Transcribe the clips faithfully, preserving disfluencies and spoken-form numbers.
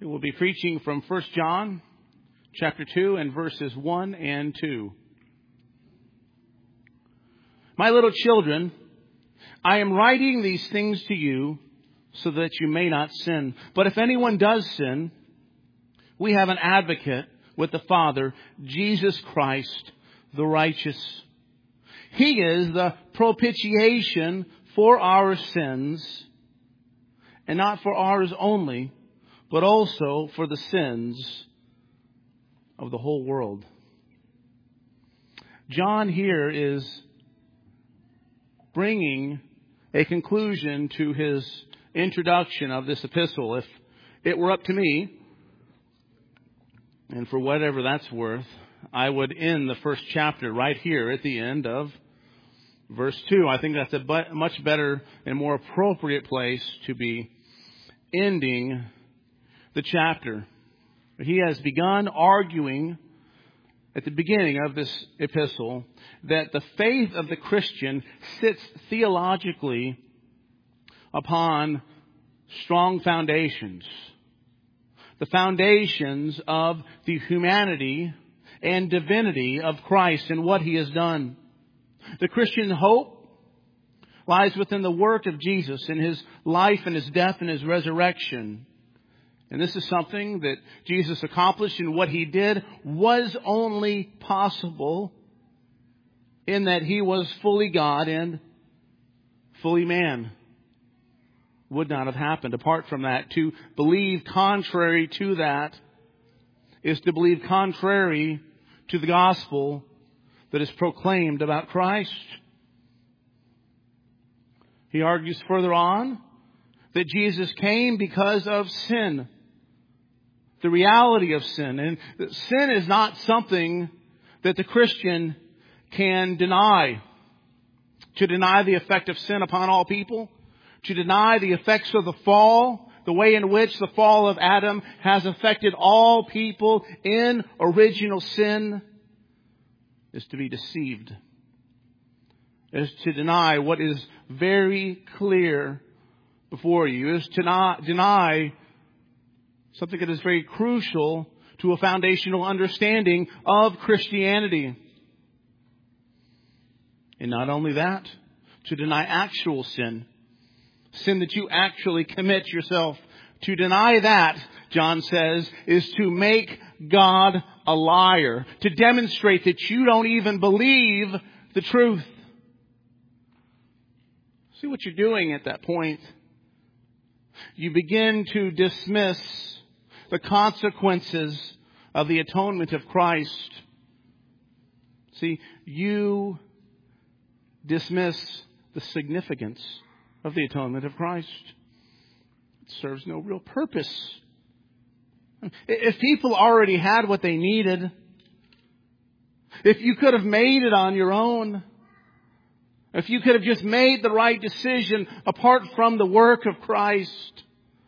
We'll be preaching from First John chapter two and verses one and two. My little children, I am writing these things to you so that you may not sin. But if anyone does sin, we have an advocate with the Father, Jesus Christ, the righteous. He is the propitiation for our sins, and not for ours only, but also for the sins of the whole world. John here is bringing a conclusion to his introduction of this epistle. If it were up to me, and for whatever that's worth, I would end the first chapter right here at the end of verse two. I think that's a much better and more appropriate place to be ending the chapter. He has begun arguing at the beginning of this epistle that the faith of the Christian sits theologically upon strong foundations. The foundations of the humanity and divinity of Christ and what He has done. The Christian hope lies within the work of Jesus in His life and His death and His resurrection. And this is something that Jesus accomplished, and what He did was only possible in that He was fully God and fully man. Would not have happened apart from that. To believe contrary to that is to believe contrary to the gospel that is proclaimed about Christ. He argues further on that Jesus came because of sin. The reality of sin. And that sin is not something that the Christian can deny. To deny the effect of sin upon all people. To deny the effects of the fall. The way in which the fall of Adam has affected all people in original sin is to be deceived. Is to deny what is very clear before you. Is to not deny something that is very crucial to a foundational understanding of Christianity. And not only that, to deny actual sin. Sin that you actually commit yourself. To deny that, John says, is to make God a liar. To demonstrate that you don't even believe the truth. See what you're doing at that point? You begin to dismiss the consequences of the atonement of Christ. See, you dismiss the significance of the atonement of Christ. It serves no real purpose. If people already had what they needed, if you could have made it on your own, if you could have just made the right decision apart from the work of Christ,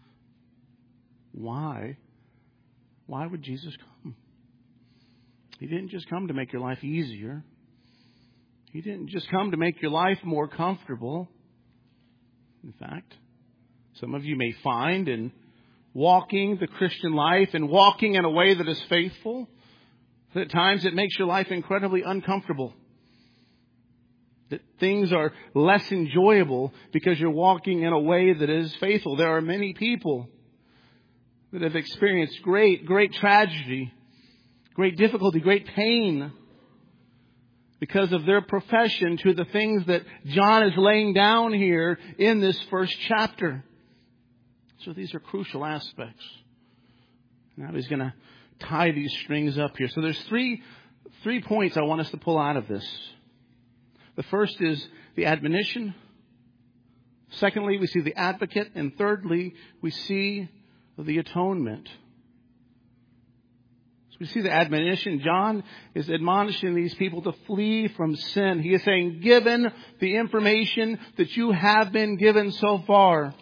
why? Why would Jesus come? He didn't just come to make your life easier. He didn't just come to make your life more comfortable. In fact, some of you may find in walking the Christian life and walking in a way that is faithful, that at times it makes your life incredibly uncomfortable. That things are less enjoyable because you're walking in a way that is faithful. There are many people that have experienced great, great tragedy, great difficulty, great pain because of their profession to the things that John is laying down here in this first chapter. So these are crucial aspects. Now he's going to tie these strings up here. So there's three, three points I want us to pull out of this. The first is the admonition. Secondly, we see the advocate. And thirdly, we see the atonement. So we see the admonition. John is admonishing these people to flee from sin. He is saying, given the information that you have been given so far,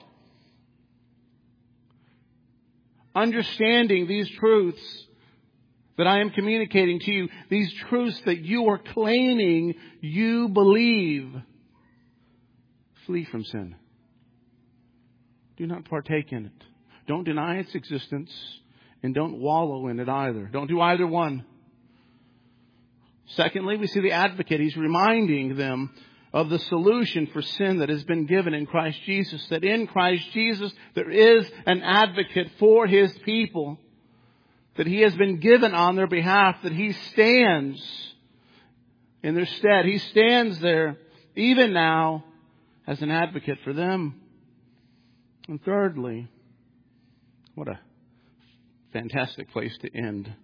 understanding these truths that I am communicating to you, these truths that you are claiming you believe, flee from sin. Do not partake in it. Don't deny its existence. And don't wallow in it either. Don't do either one. Secondly, we see the advocate. He's reminding them of the solution for sin that has been given in Christ Jesus. That in Christ Jesus there is an advocate for His people. That He has been given on their behalf. That He stands in their stead. He stands there even now as an advocate for them. And thirdly, what a fantastic place to end,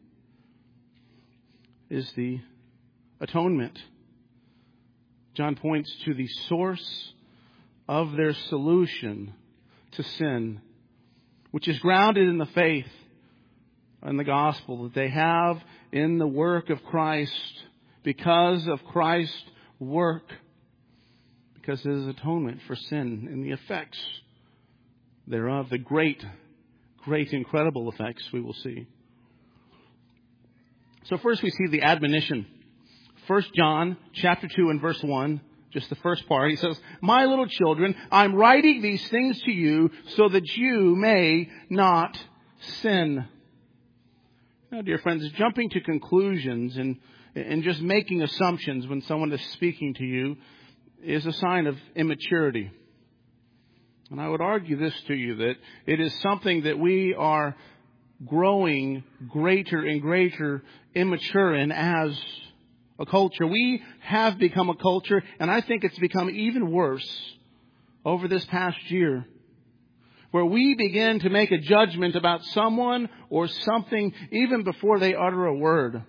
is the atonement. John points to the source of their solution to sin, which is grounded in the faith and the gospel that they have in the work of Christ, because of Christ's work, because of His atonement for sin and the effects thereof, the great, great, incredible effects we will see. So first we see the admonition. First John chapter two and verse one, just the first part, he says, "My little children, I'm writing these things to you so that you may not sin." Now, dear friends, jumping to conclusions and, and just making assumptions when someone is speaking to you is a sign of immaturity. And I would argue this to you, that it is something that we are growing greater and greater immature in as a culture. We have become a culture, and I think it's become even worse over this past year, where we begin to make a judgment about someone or something even before they utter a word.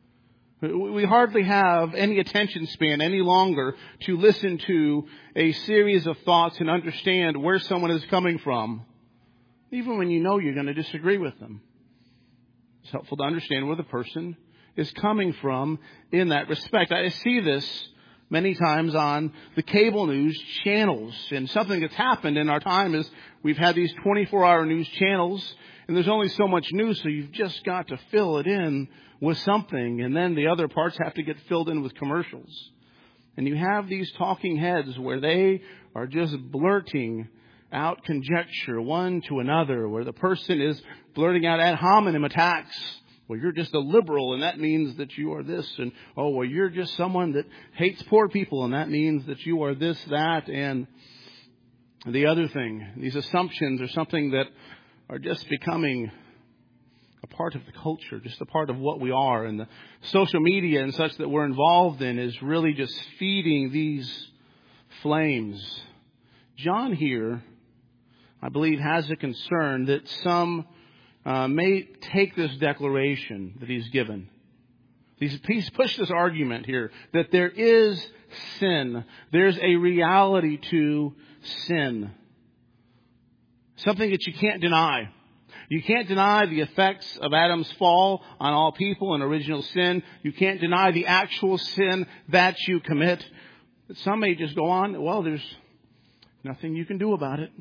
We hardly have any attention span any longer to listen to a series of thoughts and understand where someone is coming from, even when you know you're going to disagree with them. It's helpful to understand where the person is coming from in that respect. I see this many times on the cable news channels. And something that's happened in our time is we've had these twenty-four hour news channels, and there's only so much news, so you've just got to fill it in with something. And then the other parts have to get filled in with commercials. And you have these talking heads where they are just blurting out conjecture one to another, where the person is blurting out ad hominem attacks. Well, you're just a liberal, and that means that you are this. And, oh, well, you're just someone that hates poor people, and that means that you are this, that, and the other thing. These assumptions are something that are just becoming a part of the culture, just a part of what we are. And the social media and such that we're involved in is really just feeding these flames. John here, I believe, has a concern that some Uh, may take this declaration that he's given. He's, he's pushed this argument here that there is sin. There's a reality to sin. Something that you can't deny. You can't deny the effects of Adam's fall on all people and original sin. You can't deny the actual sin that you commit. But some may just go on, well, there's nothing you can do about it.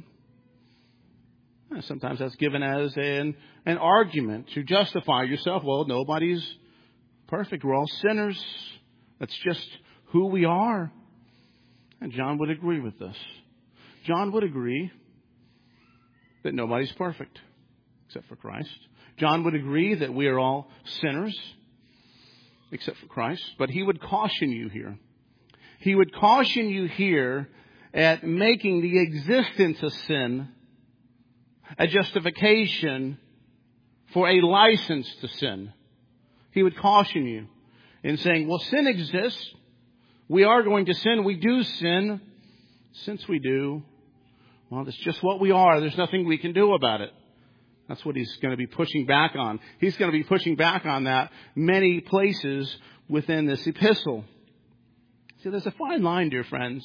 Sometimes that's given as an, an argument to justify yourself. Well, nobody's perfect. We're all sinners. That's just who we are. And John would agree with this. John would agree that nobody's perfect except for Christ. John would agree that we are all sinners except for Christ. But he would caution you here. He would caution you here at making the existence of sin a justification for a license to sin. He would caution you in saying, well, sin exists. We are going to sin. We do sin. Since we do, well, that's just what we are. There's nothing we can do about it. That's what he's going to be pushing back on. He's going to be pushing back on that many places within this epistle. See, there's a fine line, dear friends,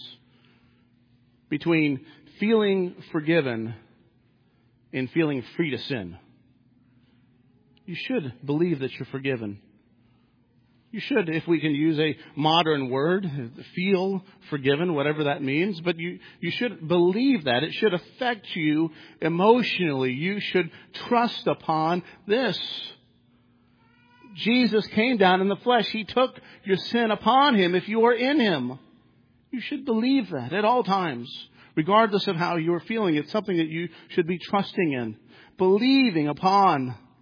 between feeling forgiven and feeling free to sin. You should believe that you're forgiven. You should, if we can use a modern word, feel forgiven, whatever that means. But you, you should believe that. It should affect you emotionally. You should trust upon this. Jesus came down in the flesh. He took your sin upon Him if you are in Him. You should believe that at all times. Regardless of how you're feeling, it's something that you should be trusting in. Believing upon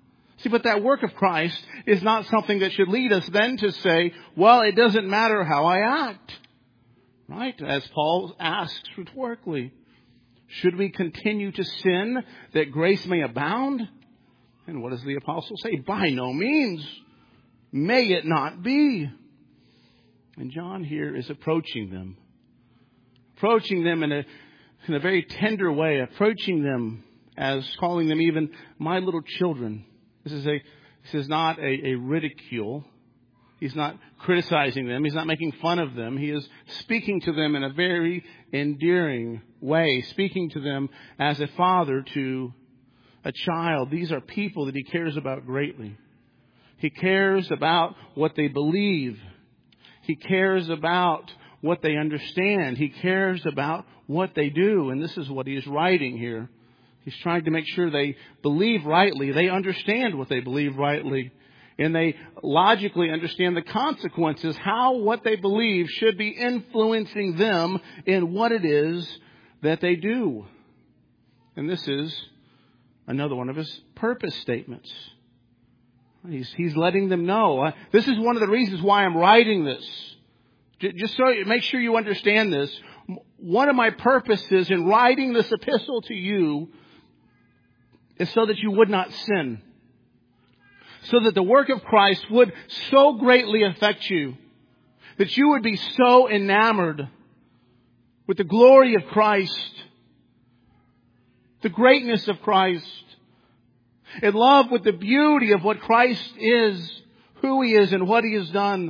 See, but that work of Christ is not something that should lead us then to say, well, it doesn't matter how I act. Right? As Paul asks rhetorically, should we continue to sin that grace may abound? And what does the apostle say? By no means. May it not be. And John here is approaching them. Approaching them in a, in a very tender way. Approaching them as calling them even my little children. This is a this is not a, a ridicule. He's not criticizing them. He's not making fun of them. He is speaking to them in a very endearing way. Speaking to them as a father to a child. These are people that he cares about greatly. He cares about what they believe. He cares about what they understand. He cares about what they do. And this is what he is writing here. He's trying to make sure they believe rightly. They understand what they believe rightly. And they logically understand the consequences, how what they believe should be influencing them in what it is that they do. And this is another one of his purpose statements. He's, he's letting them know. This is one of the reasons why I'm writing this. Just so you make sure you understand this. One of my purposes in writing this epistle to you is so that you would not sin. So that the work of Christ would so greatly affect you. That you would be so enamored with the glory of Christ. The greatness of Christ. In love with the beauty of what Christ is. Who He is and what He has done.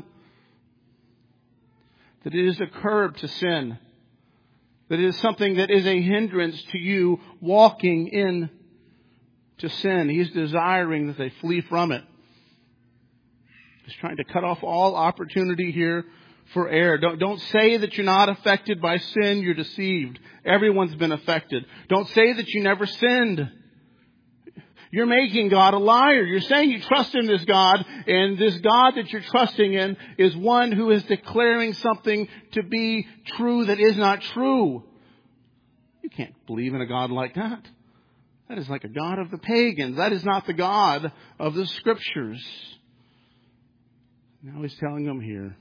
That it is a curb to sin. That it is something that is a hindrance to you walking in to sin. He's desiring that they flee from it. He's trying to cut off all opportunity here for error. Don't, don't say that you're not affected by sin. You're deceived. Everyone's been affected. Don't say that you never sinned. You're making God a liar. You're saying you trust in this God, and this God that you're trusting in is one who is declaring something to be true that is not true. You can't believe in a God like that. That is like a God of the pagans. That is not the God of the Scriptures. Now he's telling them here,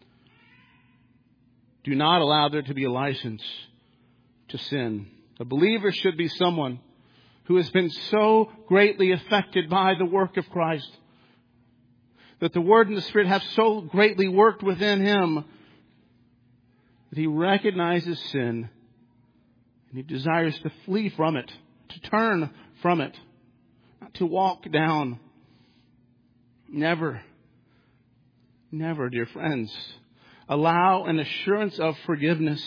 do not allow there to be a license to sin. A believer should be someone who has been so greatly affected by the work of Christ, that the Word and the Spirit have so greatly worked within him, that he recognizes sin and he desires to flee from it. To turn from it. Not to walk down. Never. Never, dear friends. Allow an assurance of forgiveness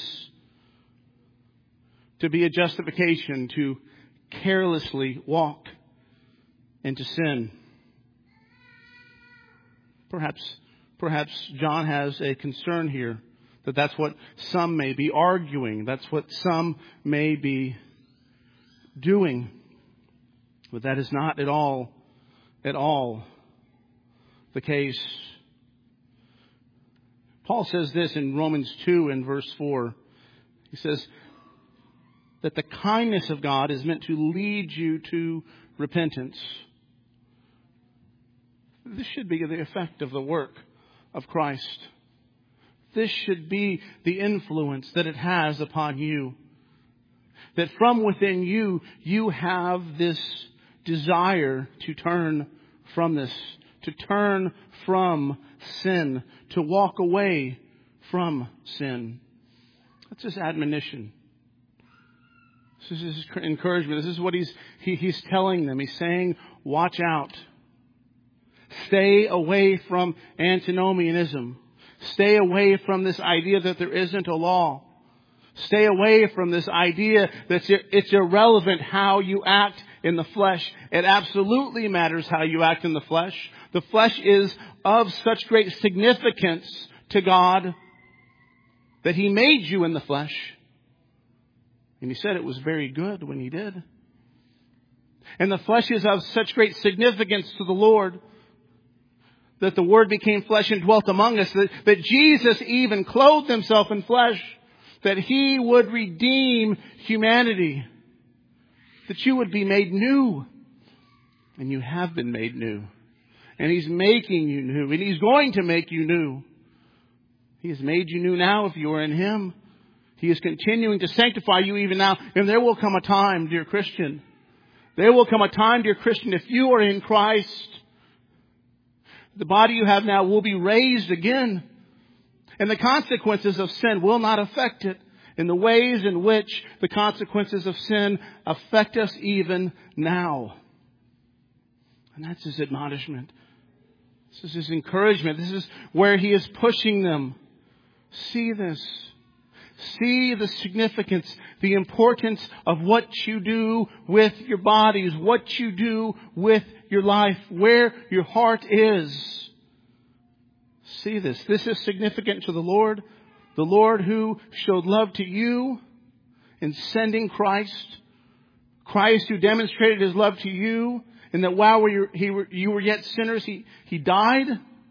to be a justification to carelessly walk into sin. Perhaps, perhaps John has a concern here that that's what some may be arguing. That's what some may be doing. But that is not at all, at all the case. Paul says this in Romans two and verse four. He says that the kindness of God is meant to lead you to repentance. This should be the effect of the work of Christ. This should be the influence that it has upon you. That from within you, you have this desire to turn from this, to turn from sin, to walk away from sin. That's his admonition. This is his encouragement. This is what he's he, he's telling them. He's saying, watch out. Stay away from antinomianism. Stay away from this idea that there isn't a law. Stay away from this idea that it's irrelevant how you act in the flesh. It absolutely matters how you act in the flesh. The flesh is of such great significance to God that He made you in the flesh. And He said it was very good when He did. And the flesh is of such great significance to the Lord that the Word became flesh and dwelt among us. That, that Jesus even clothed Himself in flesh. That He would redeem humanity. That you would be made new. And you have been made new. And He's making you new. And He's going to make you new. He has made you new now if you are in Him. He is continuing to sanctify you even now. And there will come a time, dear Christian. There will come a time, dear Christian, if you are in Christ, the body you have now will be raised again. And the consequences of sin will not affect it in the ways in which the consequences of sin affect us even now. And that's His admonishment. This is His encouragement. This is where He is pushing them. See this. See the significance, the importance of what you do with your bodies, what you do with your life, where your heart is. See this. This is significant to the Lord. The Lord who showed love to you in sending Christ. Christ who demonstrated His love to you. And that while we were, he were, you were yet sinners, he, he died.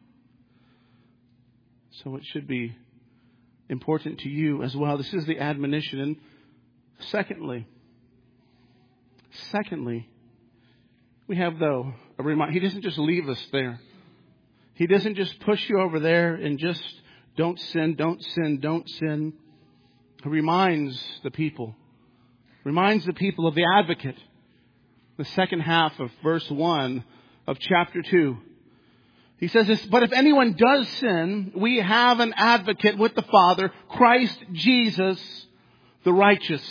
So it should be important to you as well. This is the admonition. And secondly, secondly, we have though a reminder. He doesn't just leave us there. He doesn't just push you over there and just don't sin, don't sin, don't sin. He reminds the people, reminds the people of the advocate. The second half of verse one of chapter two. He says this, but if anyone does sin, we have an advocate with the Father, Christ Jesus, the righteous.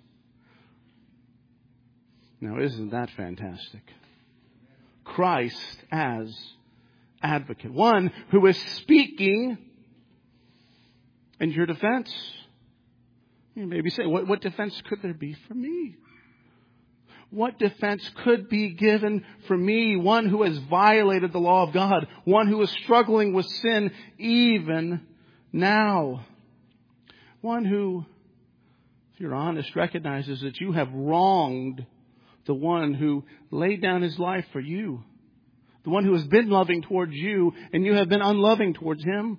Now, isn't that fantastic? Christ as advocate. One who is speaking in your defense. You may be saying, what, what defense could there be for me? What defense could be given for me, one who has violated the law of God, one who is struggling with sin even now, one who, if you're honest, recognizes that you have wronged the one who laid down His life for you, the one who has been loving towards you and you have been unloving towards Him.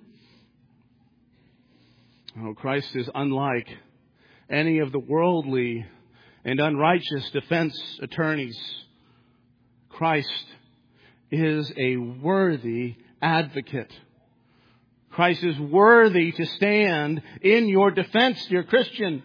Oh, Christ is unlike any of the worldly and unrighteous defense attorneys. Christ is a worthy advocate. Christ is worthy to stand in your defense, dear Christian.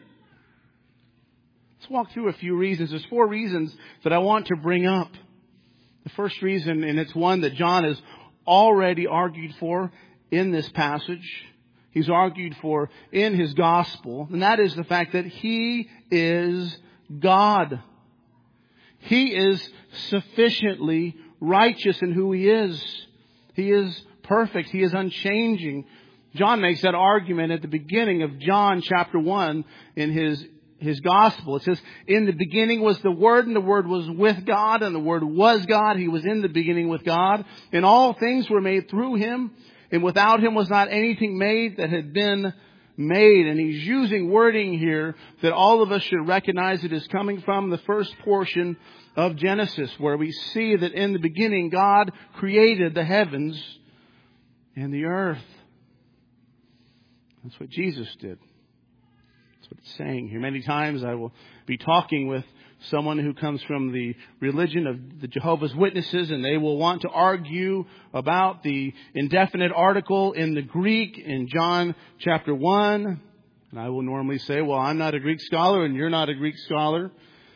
Let's walk through a few reasons. There's four reasons that I want to bring up. The first reason, and it's one that John has already argued for in this passage. He's argued for in his gospel. And that is the fact that He is God. He is sufficiently righteous in who He is. He is perfect. He is unchanging. John makes that argument at the beginning of John chapter one in his, his gospel. It says, in the beginning was the Word, and the Word was with God, and the Word was God. He was in the beginning with God. And all things were made through Him. And without Him was not anything made that had been made. And he's using wording here that all of us should recognize it is coming from the first portion of Genesis, where we see that in the beginning God created the heavens and the earth. That's what Jesus did. That's what it's saying here. Many times I will be talking with someone who comes from the religion of the Jehovah's Witnesses, and they will want to argue about the indefinite article in the Greek in John chapter one. And I will normally say, well, I'm not a Greek scholar and you're not a Greek scholar.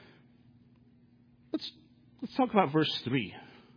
Let's, let's talk about verse three.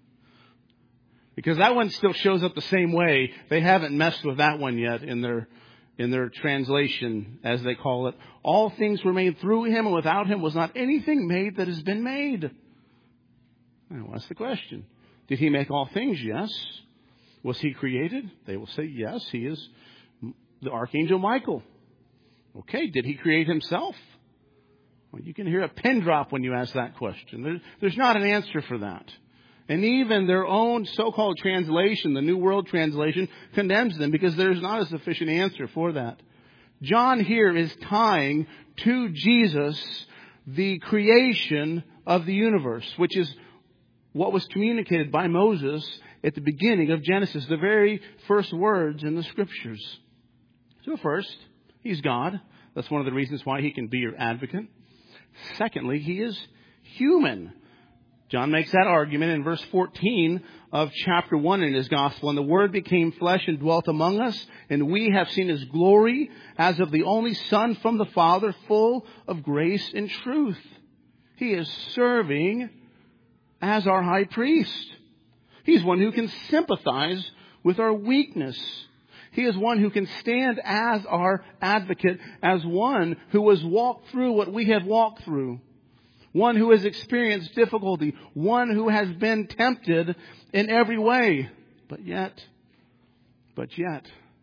Because that one still shows up the same way. They haven't messed with that one yet in their In their translation, as they call it. All things were made through Him, and without Him was not anything made that has been made. Now, that's the question. Did He make all things? Yes. Was He created? They will say yes. He is the Archangel Michael. Okay. Did He create Himself? Well, you can hear a pin drop when you ask that question. There, there's not an answer for that. And even their own so-called translation, the New World Translation, condemns them because there's not a sufficient answer for that. John here is tying to Jesus the creation of the universe, which is what was communicated by Moses at the beginning of Genesis, the very first words in the Scriptures. So first, He's God. That's one of the reasons why He can be your advocate. Secondly, He is human. John makes that argument in verse fourteen of chapter one in his gospel. And the Word became flesh and dwelt among us, and we have seen His glory as of the only Son from the Father, full of grace and truth. He is serving as our high priest. He's one who can sympathize with our weakness. He is one who can stand as our advocate, as one who has walked through what we have walked through. One who has experienced difficulty. One who has been tempted in every way. But yet, but yet,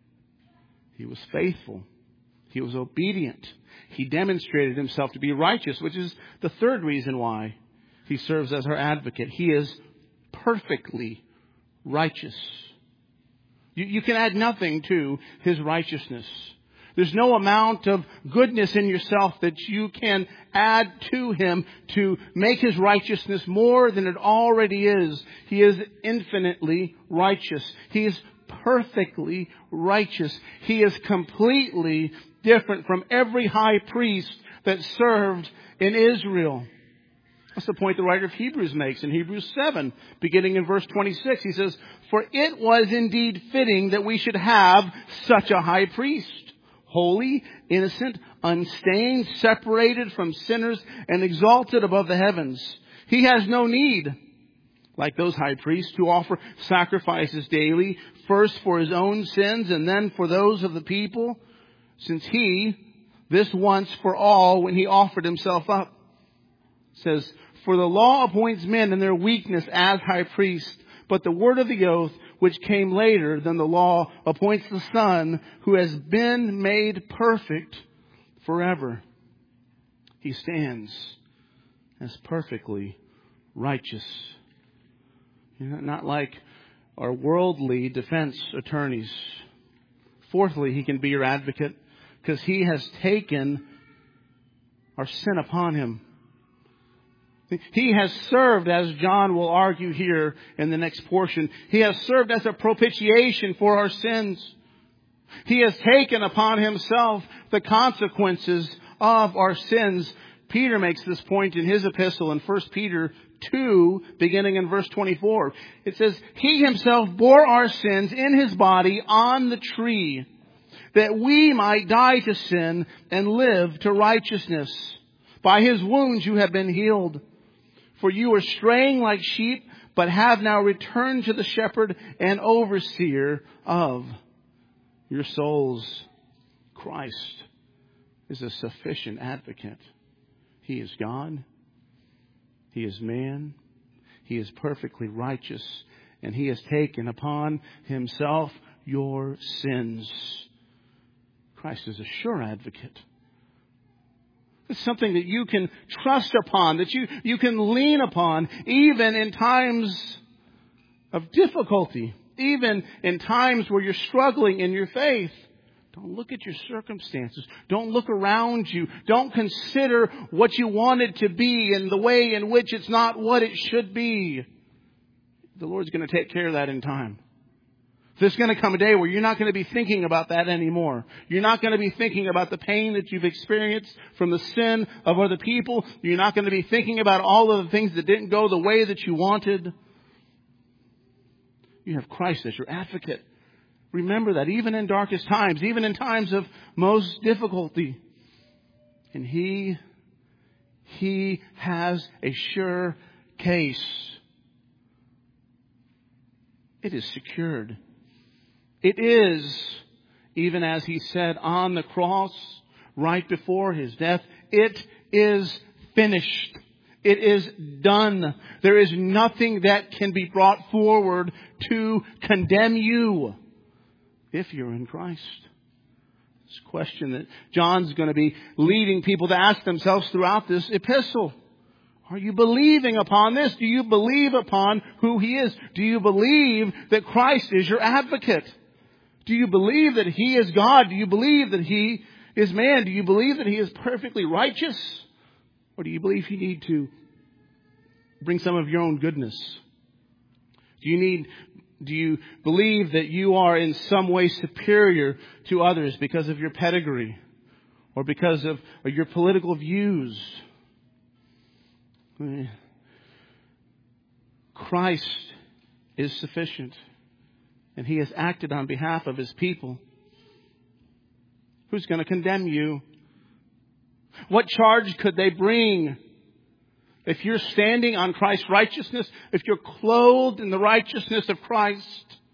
He was faithful. He was obedient. He demonstrated Himself to be righteous, which is the third reason why He serves as our advocate. He is perfectly righteous. You, you can add nothing to His righteousness. There's no amount of goodness in yourself that you can add to Him to make His righteousness more than it already is. He is infinitely righteous. He is perfectly righteous. He is completely different from every high priest that served in Israel. That's the point the writer of Hebrews makes in Hebrews seven, beginning in verse twenty-six. He says, "For it was indeed fitting that we should have such a high priest, holy, innocent, unstained, separated from sinners, and exalted above the heavens. He has no need, like those high priests, to offer sacrifices daily, first for His own sins and then for those of the people, since He, this once for all, when He offered Himself up." It says, "For the law appoints men in their weakness as high priests, but the word of the oath, which came later than the law, appoints the Son, who has been made perfect forever." He stands as perfectly righteous. You know, not like our worldly defense attorneys. Fourthly, He can be your advocate because He has taken our sin upon Him. He has served, as John will argue here in the next portion, He has served as a propitiation for our sins. He has taken upon Himself the consequences of our sins. Peter makes this point in his epistle in First Peter two, beginning in verse twenty-four. It says, "He Himself bore our sins in His body on the tree, that we might die to sin and live to righteousness. By His wounds you have been healed. For you were straying like sheep, but have now returned to the shepherd and overseer of your souls." Christ is a sufficient advocate. He is God. He is man. He is perfectly righteous. And He has taken upon Himself your sins. Christ is a sure advocate. It's something that you can trust upon, that you, you can lean upon, even in times of difficulty, even in times where you're struggling in your faith. Don't look at your circumstances. Don't look around you. Don't consider what you want it to be and the way in which it's not what it should be. The Lord's going to take care of that in time. There's going to come a day where you're not going to be thinking about that anymore. You're not going to be thinking about the pain that you've experienced from the sin of other people. You're not going to be thinking about all of the things that didn't go the way that you wanted. You have Christ as your advocate. Remember that even in darkest times, even in times of most difficulty. And He, He has a sure case. It is secured. It is, even as He said on the cross, right before His death, it is finished. It is done. There is nothing that can be brought forward to condemn you if you're in Christ. It's a question that John's going to be leading people to ask themselves throughout this epistle. Are you believing upon this? Do you believe upon who He is? Do you believe that Christ is your advocate? Do you believe that He is God? Do you believe that He is man? Do you believe that He is perfectly righteous? Or do you believe you need to bring some of your own goodness? Do you need, do you believe that you are in some way superior to others because of your pedigree or because of your political views? Christ is sufficient, and He has acted on behalf of His people. Who's going to condemn you? What charge could they bring? If you're standing on Christ's righteousness, if you're clothed in the righteousness of Christ,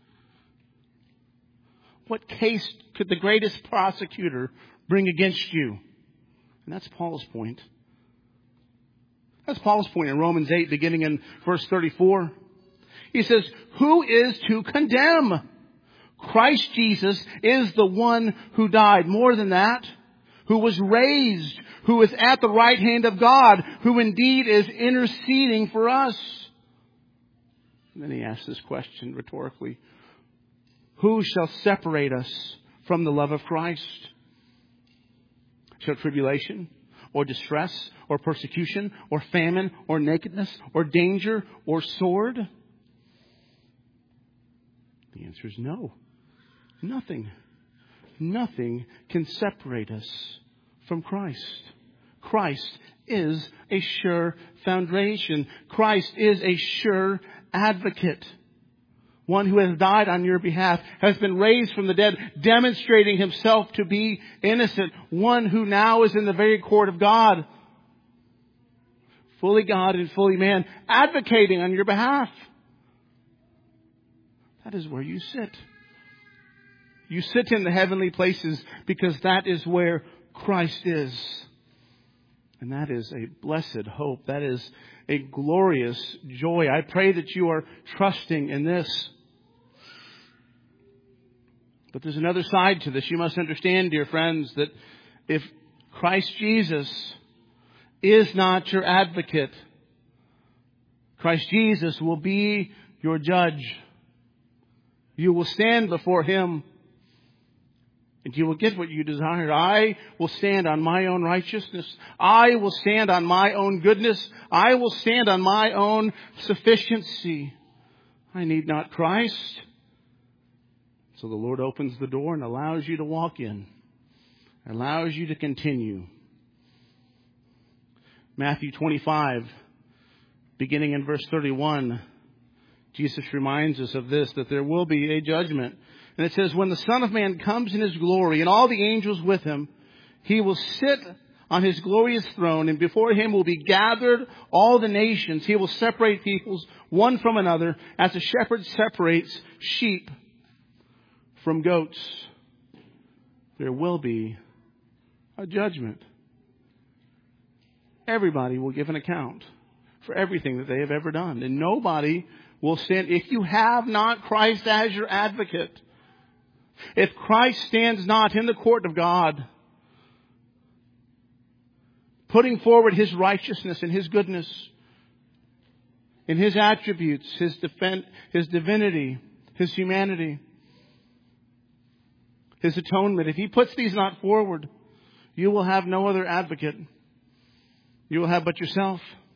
what case could the greatest prosecutor bring against you? And that's Paul's point. That's Paul's point in Romans eight, beginning in verse thirty-four. He says, who is to condemn? Christ Jesus is the one who died. More than that, who was raised, who is at the right hand of God, who indeed is interceding for us. And then he asks this question rhetorically. Who shall separate us from the love of Christ? Shall tribulation, or distress, or persecution, or famine, or nakedness, or danger, or sword? The answer is no. Nothing. Nothing can separate us from Christ. Christ is a sure foundation. Christ is a sure advocate. One who has died on your behalf, has been raised from the dead, demonstrating Himself to be innocent. One who now is in the very court of God, fully God and fully man, advocating on your behalf. That is where you sit. You sit in the heavenly places because that is where Christ is. And that is a blessed hope. That is a glorious joy. I pray that you are trusting in this. But there's another side to this. You must understand, dear friends, that if Christ Jesus is not your advocate, Christ Jesus will be your judge. You will stand before Him, and you will get what you desire. I will stand on my own righteousness. I will stand on my own goodness. I will stand on my own sufficiency. I need not Christ. So the Lord opens the door and allows you to walk in. Allows you to continue. Matthew twenty-five, beginning in verse thirty-one, Jesus reminds us of this, that there will be a judgment. And it says, when the Son of Man comes in His glory and all the angels with Him, He will sit on His glorious throne, and before Him will be gathered all the nations. He will separate peoples one from another, as a shepherd separates sheep from goats. There will be a judgment. Everybody will give an account for everything that they have ever done. And nobody will stand. If you have not Christ as your advocate, if Christ stands not in the court of God, putting forward His righteousness and His goodness, in His attributes, His defend, His divinity, His humanity, His atonement, if He puts these not forward, you will have no other advocate. You will have but yourself.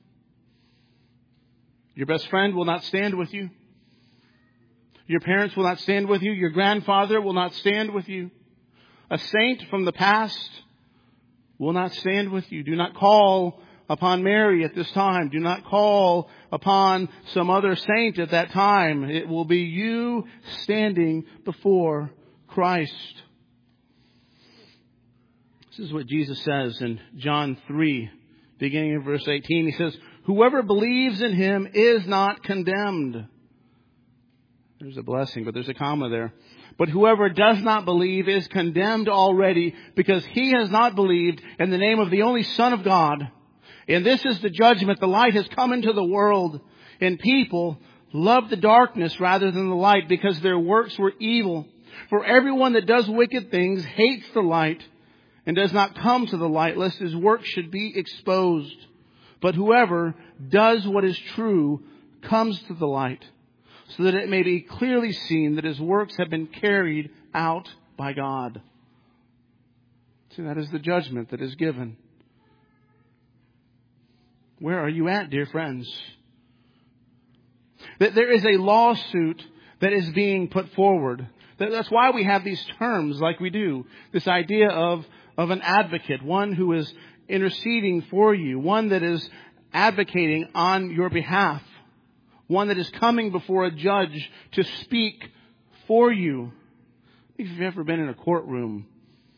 Your best friend will not stand with you. Your parents will not stand with you. Your grandfather will not stand with you. A saint from the past will not stand with you. Do not call upon Mary at this time. Do not call upon some other saint at that time. It will be you standing before Christ. This is what Jesus says in John three, beginning in verse eighteen. He says, whoever believes in Him is not condemned. There's a blessing, but there's a comma there. But whoever does not believe is condemned already, because he has not believed in the name of the only Son of God. And this is the judgment. The light has come into the world, and people love the darkness rather than the light, because their works were evil. For everyone that does wicked things hates the light and does not come to the light, lest his work should be exposed. But whoever does what is true comes to the light, so that it may be clearly seen that his works have been carried out by God. See, that is the judgment that is given. Where are you at, dear friends? That there is a lawsuit that is being put forward. That's why we have these terms like we do. This idea of, of an advocate, one who is interceding for you, one that is advocating on your behalf. one that is coming before a judge to speak for you. If you've ever been in a courtroom,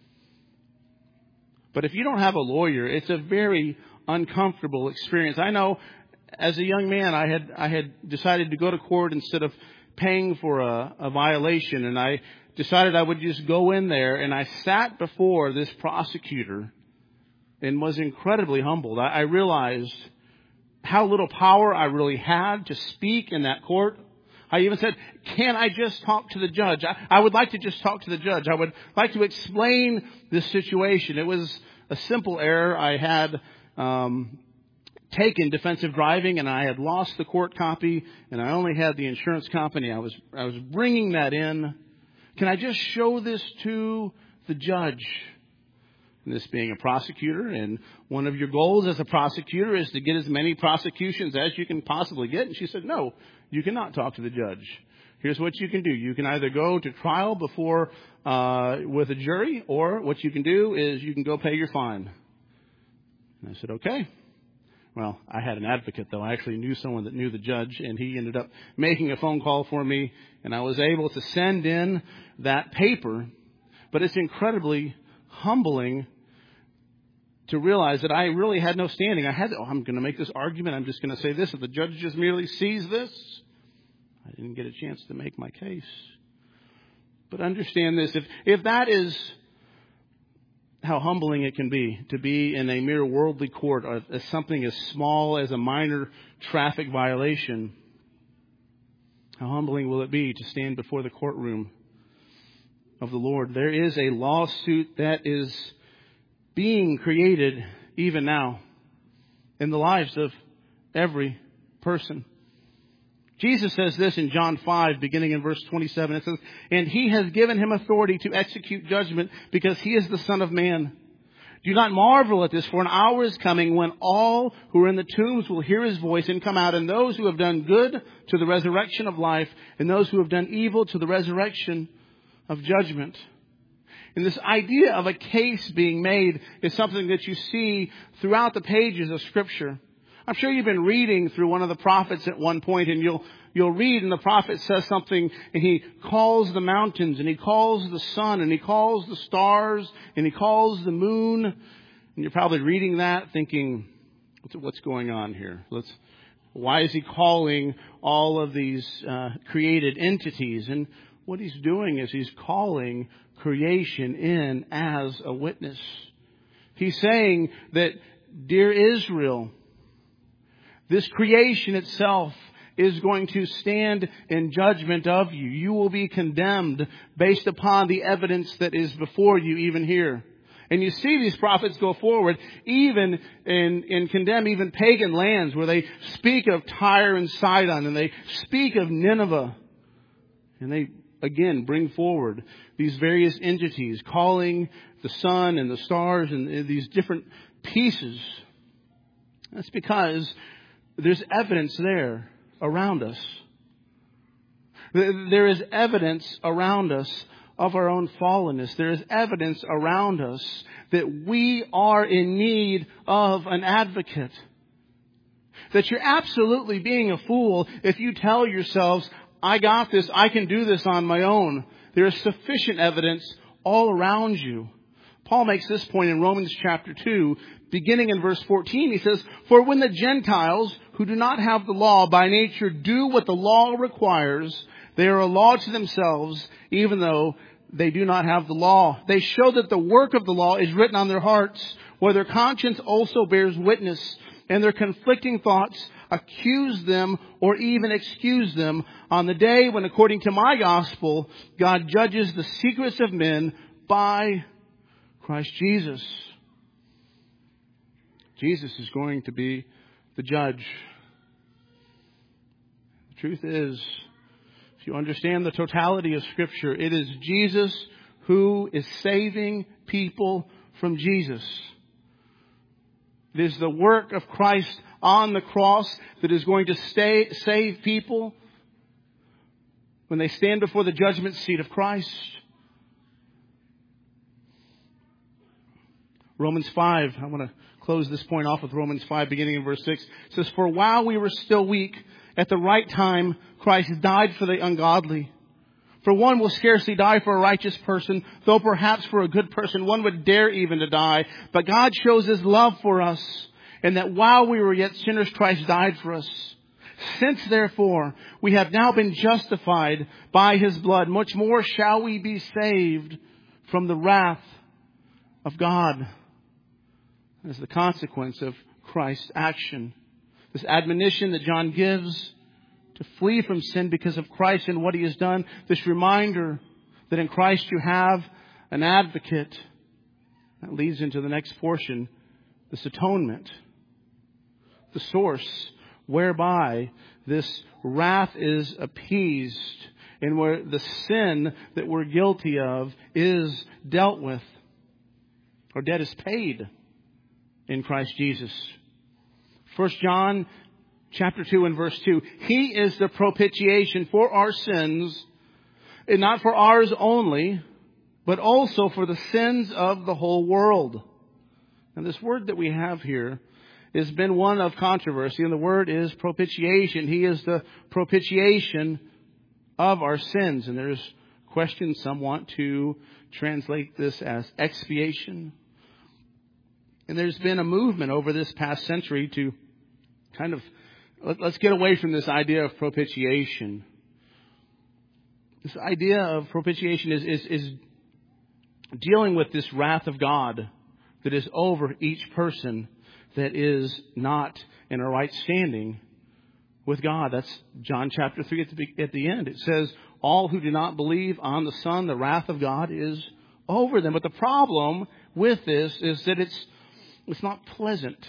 but if you don't have a lawyer, it's a very uncomfortable experience. I know as a young man, I had I had decided to go to court instead of paying for a, a violation, and I decided I would just go in there, and I sat before this prosecutor and was incredibly humbled. I, I realized how little power I really had to speak in that court. I even said, can I just talk to the judge? I, I would like to just talk to the judge. I would like to explain this situation. It was a simple error. I had um, taken defensive driving, and I had lost the court copy, and I only had the insurance company. I was I was bringing that in. Can I just show this to the judge? And this being a prosecutor, and one of your goals as a prosecutor is to get as many prosecutions as you can possibly get. And she said, no, you cannot talk to the judge. Here's what you can do. You can either go to trial before uh, with a jury, or what you can do is you can go pay your fine. And I said, okay. Well, I had an advocate, though. I actually knew someone that knew the judge, and he ended up making a phone call for me, and I was able to send in that paper. But it's incredibly humbling to realize that I really had no standing. I had, oh, I'm going to make this argument. I'm just going to say this. If the judge just merely sees this, I didn't get a chance to make my case. But understand this. If, if that is how humbling it can be to be in a mere worldly court, or as something as small as a minor traffic violation, how humbling will it be to stand before the courtroom of the Lord? There is a lawsuit that is being created even now in the lives of every person. Jesus says this in John five, beginning in verse twenty-seven. It says, and he has given him authority to execute judgment because he is the Son of Man. Do not marvel at this, for an hour is coming when all who are in the tombs will hear his voice and come out, and those who have done good to the resurrection of life, and those who have done evil to the resurrection of judgment. And this idea of a case being made is something that you see throughout the pages of Scripture. I'm sure you've been reading through one of the prophets at one point, and you'll you'll read, and the prophet says something, and he calls the mountains, and he calls the sun, and he calls the stars, and he calls the moon. And you're probably reading that thinking, what's going on here? Let's, why is he calling all of these uh, created entities? And what he's doing is he's calling creation in as a witness. He's saying that, dear Israel, this creation itself is going to stand in judgment of you. You will be condemned based upon the evidence that is before you even here. And you see these prophets go forward, even in, in condemn even pagan lands, where they speak of Tyre and Sidon, and they speak of Nineveh. And they, again, bring forward these various entities, calling the sun and the stars and these different pieces. That's because there's evidence there around us. There is evidence around us of our own fallenness. There is evidence around us that we are in need of an advocate. That you're absolutely being a fool if you tell yourselves, I got this, I can do this on my own. There is sufficient evidence all around you. Paul makes this point in Romans chapter two, beginning in verse fourteen. He says, for when the Gentiles who do not have the law by nature do what the law requires, they are a law to themselves, even though they do not have the law. They show that the work of the law is written on their hearts, where their conscience also bears witness, and their conflicting thoughts accuse them or even excuse them on the day when, according to my gospel, God judges the secrets of men by Christ Jesus. Jesus is going to be the judge. The truth is, if you understand the totality of Scripture, it is Jesus who is saving people from Jesus. It is the work of Christ on the cross that is going to stay, save people when they stand before the judgment seat of Christ. Romans five, I want to close this point off with Romans five, beginning in verse six. It says, for while we were still weak, At the right time, Christ died for the ungodly. For one will scarcely die for a righteous person, though perhaps for a good person one would dare even to die. But God shows His love for us, and that while we were yet sinners, Christ died for us. Since therefore we have now been justified by His blood, much more shall we be saved from the wrath of God as the consequence of Christ's action. This admonition that John gives to flee from sin because of Christ and what He has done. This reminder that in Christ you have an advocate. That leads into the next portion, this atonement. The source whereby this wrath is appeased and where the sin that we're guilty of is dealt with. Our debt is paid in Christ Jesus. First John chapter two and verse two. He is the propitiation for our sins, and not for ours only, but also for the sins of the whole world. And this word that we have here has been one of controversy, and the word is propitiation. He is the propitiation of our sins. And there's questions. Some want to translate this as expiation. And there's been a movement over this past century to kind of, let's get away from this idea of propitiation. This idea of propitiation is, is, is dealing with this wrath of God that is over each person that is not in a right standing with God. That's John chapter three at the, at the end. It says, all who do not believe on the Son, the wrath of God is over them. But the problem with this is that it's it's not pleasant.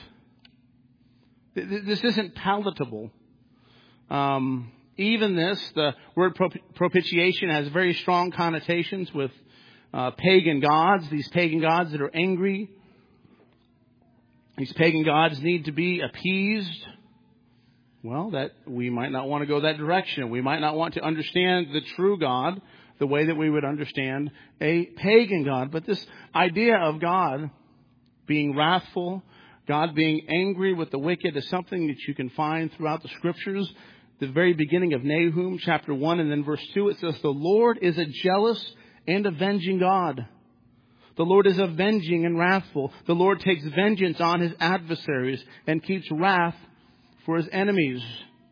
This isn't palatable. Um, even this, the word propitiation has very strong connotations with uh, pagan gods. These pagan gods that are angry. These pagan gods need to be appeased. Well, that we might not want to go that direction. We might not want to understand the true God the way that we would understand a pagan God. But this idea of God being wrathful, God being angry with the wicked, is something that you can find throughout the Scriptures. The very beginning of Nahum chapter one and then verse two, it says, the Lord is a jealous and avenging God. The Lord is avenging and wrathful. The Lord takes vengeance on His adversaries and keeps wrath for His enemies.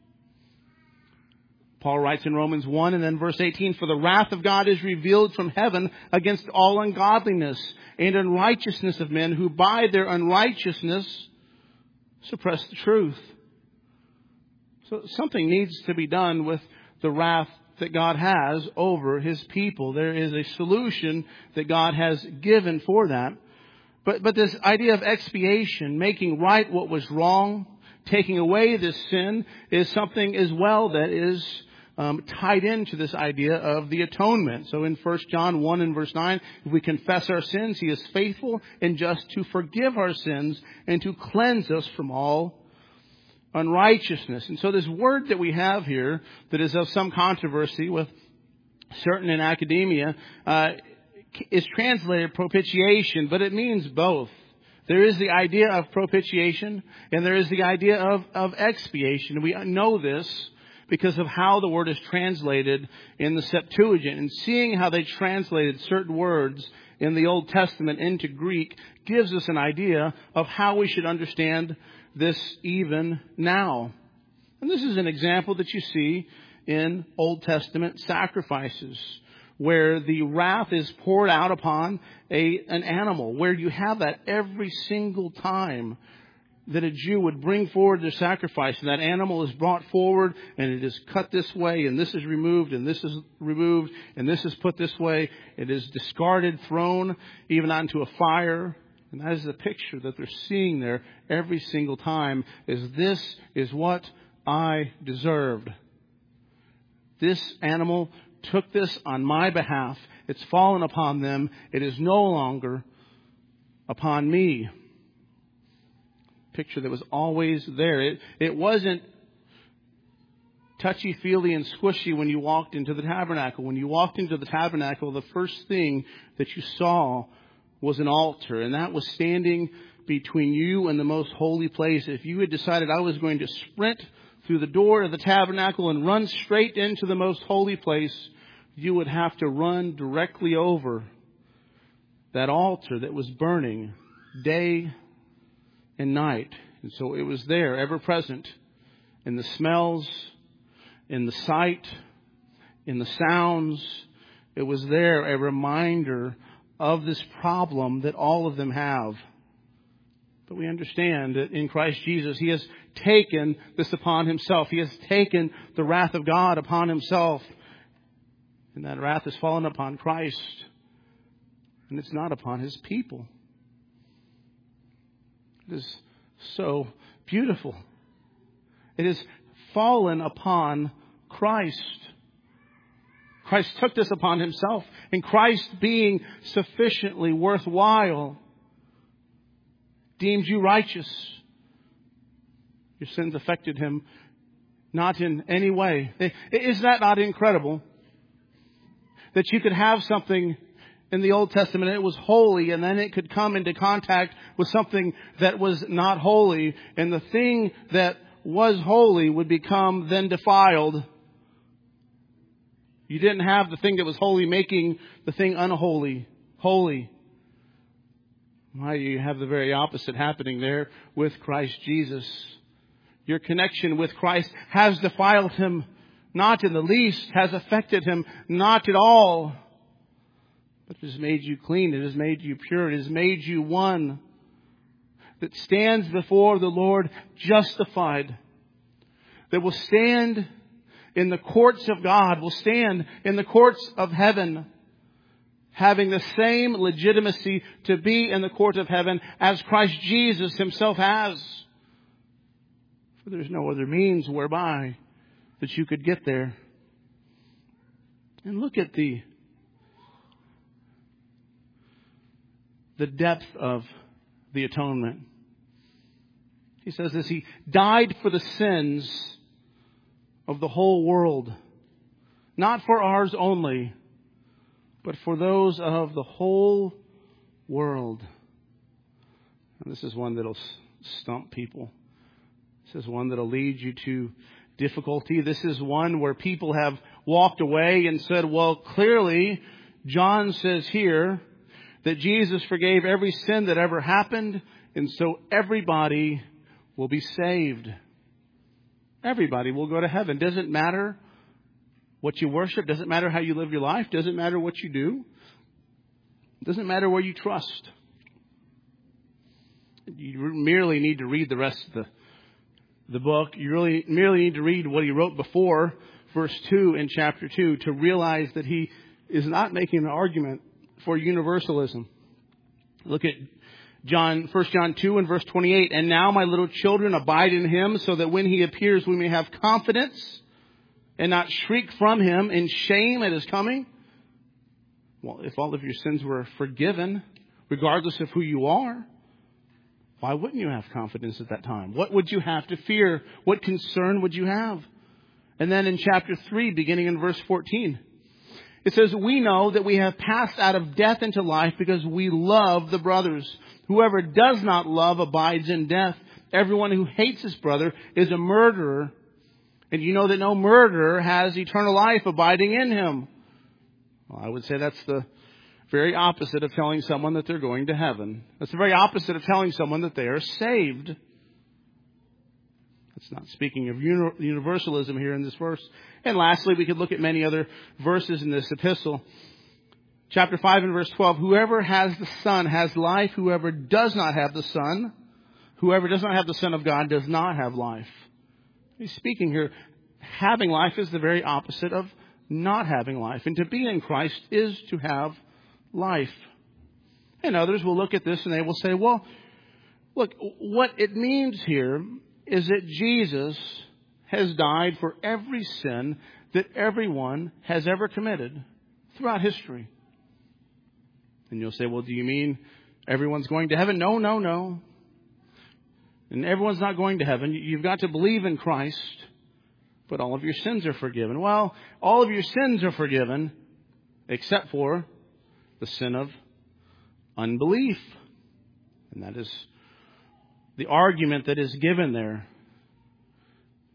Paul writes in Romans one and then verse eighteen, for the wrath of God is revealed from heaven against all ungodliness and unrighteousness of men who by their unrighteousness suppress the truth. So something needs to be done with the wrath that God has over His people. There is a solution that God has given for that. But, but this idea of expiation, making right what was wrong, taking away this sin, is something as well that is um, tied into this idea of the atonement. So in First John one and verse nine, if we confess our sins, He is faithful and just to forgive our sins and to cleanse us from all unrighteousness. And so this word that we have here that is of some controversy with certain in academia uh, is translated propitiation, but it means both. There is the idea of propitiation and there is the idea of, of expiation. We know this because of how the word is translated in the Septuagint. And seeing how they translated certain words in the Old Testament into Greek gives us an idea of how we should understand this even now. And this is an example that you see in Old Testament sacrifices, where the wrath is poured out upon a an animal, where you have that every single time that a Jew would bring forward their sacrifice, and that animal is brought forward and it is cut this way, and this is removed, and this is removed, and this is put this way. It is discarded, thrown even onto a fire. And that is the picture that they're seeing there every single time, is this is what I deserved. This animal took this on my behalf. It's fallen upon them. It is no longer upon me. Picture that was always there. It, it wasn't touchy-feely and squishy when you walked into the tabernacle. When you walked into the tabernacle, the first thing that you saw was an altar, and that was standing between you and the most holy place. If you had decided I was going to sprint through the door of the tabernacle and run straight into the most holy place, you would have to run directly over that altar that was burning day and night. And so it was there, ever present, in the smells, in the sight, in the sounds. It was there, a reminder of this problem that all of them have. But we understand that in Christ Jesus, He has taken this upon Himself. He has taken the wrath of God upon Himself. And that wrath has fallen upon Christ. And it's not upon His people. It is so beautiful. It has fallen upon Christ. Christ took this upon Himself. And Christ, being sufficiently worthwhile, deemed you righteous. Your sins affected Him not in any way. Is that not incredible? That you could have something in the Old Testament, it was holy, and then it could come into contact with something that was not holy, and the thing that was holy would become then defiled. You didn't have the thing that was holy making the thing unholy holy. Why, you have the very opposite happening there with Christ Jesus. Your connection with Christ has defiled Him not in the least, has affected Him not at all. But it has made you clean. It has made you pure. It has made you one that stands before the Lord justified. That will stand in the courts of God, will stand in the courts of heaven, having the same legitimacy to be in the court of heaven as Christ Jesus Himself has. For there's no other means whereby that you could get there. And look at the the depth of the atonement. He says this: He died for the sins of the whole world. Not for ours only, but for those of the whole world. And this is one that'll stump people. This is one that'll lead you to difficulty. This is one where people have walked away and said, well, clearly, John says here that Jesus forgave every sin that ever happened, and so everybody will be saved. Everybody will go to heaven. Doesn't matter what you worship. Doesn't matter how you live your life. Doesn't matter what you do. Doesn't matter where you trust. You merely need to read the rest of the, the book. You really merely need to read what he wrote before verse two in chapter two to realize that he is not making an argument for universalism. Look at John, First John two and verse twenty-eight. And now, my little children, abide in Him, so that when He appears, we may have confidence and not shriek from Him in shame at His coming. Well, if all of your sins were forgiven, regardless of who you are, why wouldn't you have confidence at that time? What would you have to fear? What concern would you have? And then in chapter three, beginning in verse fourteen, it says, we know that we have passed out of death into life because we love the brothers. Whoever does not love abides in death. Everyone who hates his brother is a murderer. And you know that no murderer has eternal life abiding in him. Well, I would say that's the very opposite of telling someone that they're going to heaven. That's the very opposite of telling someone that they are saved. It's not speaking of universalism here in this verse. And lastly, we could look at many other verses in this epistle. Chapter five and verse twelve. Whoever has the Son has life. Whoever does not have the Son, whoever does not have the Son of God does not have life. He's speaking here. Having life is the very opposite of not having life. And to be in Christ is to have life. And others will look at this and they will say, well, look, what it means here is that Jesus has died for every sin that everyone has ever committed throughout history. And you'll say, well, do you mean everyone's going to heaven? No, no, no. And everyone's not going to heaven. You've got to believe in Christ, but all of your sins are forgiven. Well, all of your sins are forgiven except for the sin of unbelief. And that is the argument that is given there.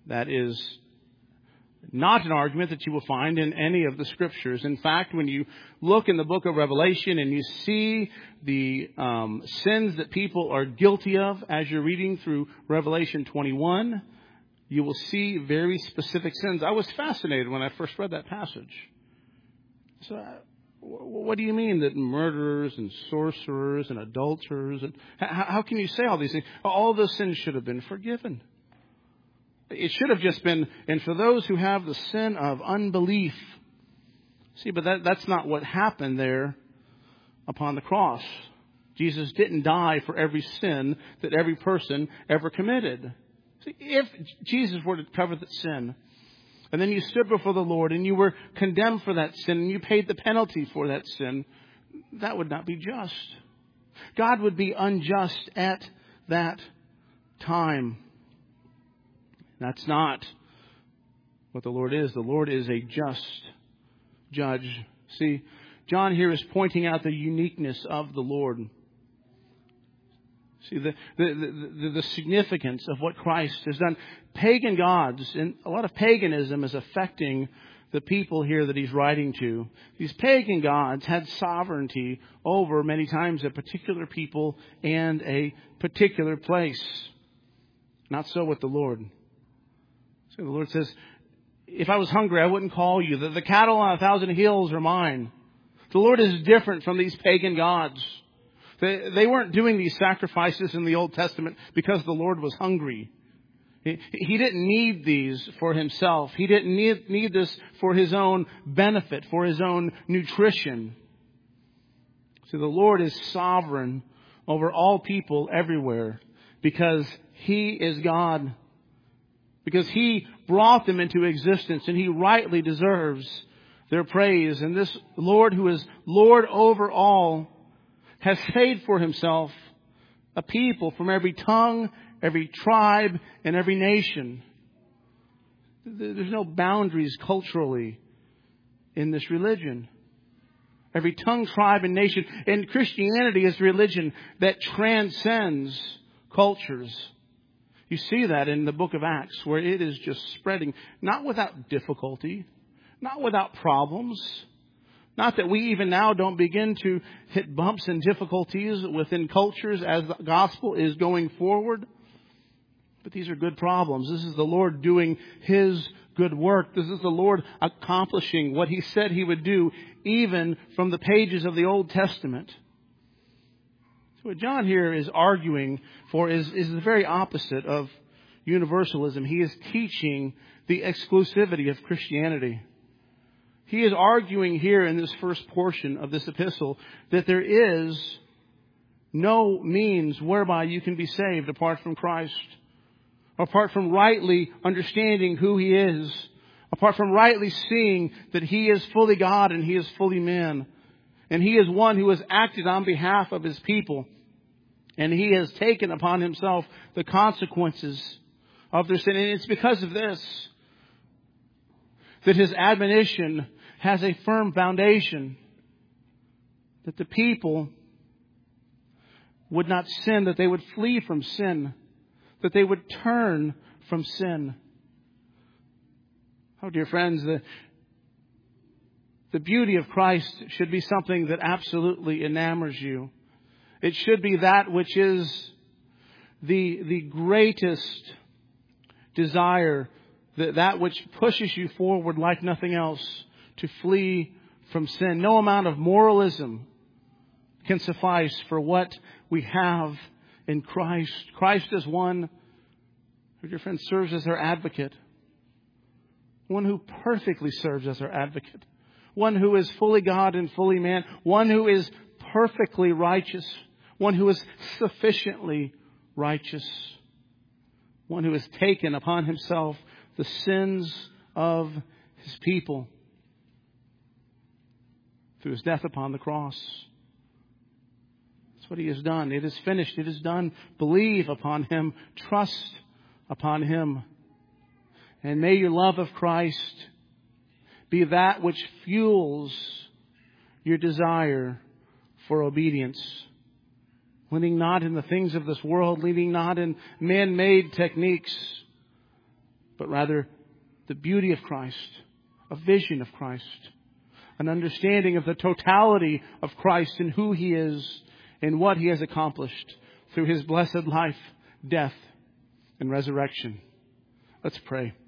That is not an argument that you will find in any of the Scriptures. In fact, when you look in the book of Revelation and you see the um, sins that people are guilty of as you're reading through Revelation twenty-one, you will see very specific sins. I was fascinated when I first read that passage. So, uh, what do you mean that murderers and sorcerers and adulterers, and how, how can you say all these things? All those sins should have been forgiven. It should have just been, and for those who have the sin of unbelief. See, but that, that's not what happened there upon the cross. Jesus didn't die for every sin that every person ever committed. See, if Jesus were to cover that sin, and then you stood before the Lord and you were condemned for that sin and you paid the penalty for that sin, that would not be just. God would be unjust at that time. That's not what the Lord is. The Lord is a just judge. See, John here is pointing out the uniqueness of the Lord. See, the, the, the, the significance of what Christ has done. Pagan gods, and a lot of paganism is affecting the people here that he's writing to. These pagan gods had sovereignty over many times a particular people and a particular place. Not so with the Lord. So the Lord says, if I was hungry, I wouldn't call you. The, the cattle on a thousand hills are mine. The Lord is different from these pagan gods. They, they weren't doing these sacrifices in the Old Testament because the Lord was hungry. He, he didn't need these for himself. He didn't need, need this for his own benefit, for his own nutrition. So the Lord is sovereign over all people everywhere because He is God. Because He brought them into existence and He rightly deserves their praise. And this Lord, who is Lord over all, has saved for Himself a people from every tongue, every tribe, and every nation. There's no boundaries culturally in this religion. Every tongue, tribe, and nation. And Christianity is a religion that transcends cultures. You see that in the book of Acts, where it is just spreading, not without difficulty, not without problems. Not that we even now don't begin to hit bumps and difficulties within cultures as the gospel is going forward. But these are good problems. This is the Lord doing His good work. This is the Lord accomplishing what He said He would do, even from the pages of the Old Testament. So what John here is arguing for is, is the very opposite of universalism. He is teaching the exclusivity of Christianity. He is arguing here in this first portion of this epistle that there is no means whereby you can be saved apart from Christ. Apart from rightly understanding who He is. Apart from rightly seeing that He is fully God and He is fully man. And He is one who has acted on behalf of His people. And He has taken upon Himself the consequences of their sin. And it's because of this that His admonition has a firm foundation. That the people would not sin, that they would flee from sin. That they would turn from sin. Oh, dear friends, the, the beauty of Christ should be something that absolutely enamors you. It should be that which is the, the greatest desire, that, that which pushes you forward like nothing else to flee from sin. No amount of moralism can suffice for what we have in Christ. Christ is one who, dear friends, serves as our advocate. One who perfectly serves as our advocate. One who is fully God and fully man. One who is perfectly righteous. One who is sufficiently righteous. One who has taken upon Himself the sins of His people through His death upon the cross. That's what He has done. It is finished. It is done. Believe upon Him. Trust upon Him. And may your love of Christ be that which fuels your desire for obedience. Leaning not in the things of this world, leaning not in man-made techniques, but rather the beauty of Christ, a vision of Christ, an understanding of the totality of Christ and who He is and what He has accomplished through His blessed life, death, and resurrection. Let's pray.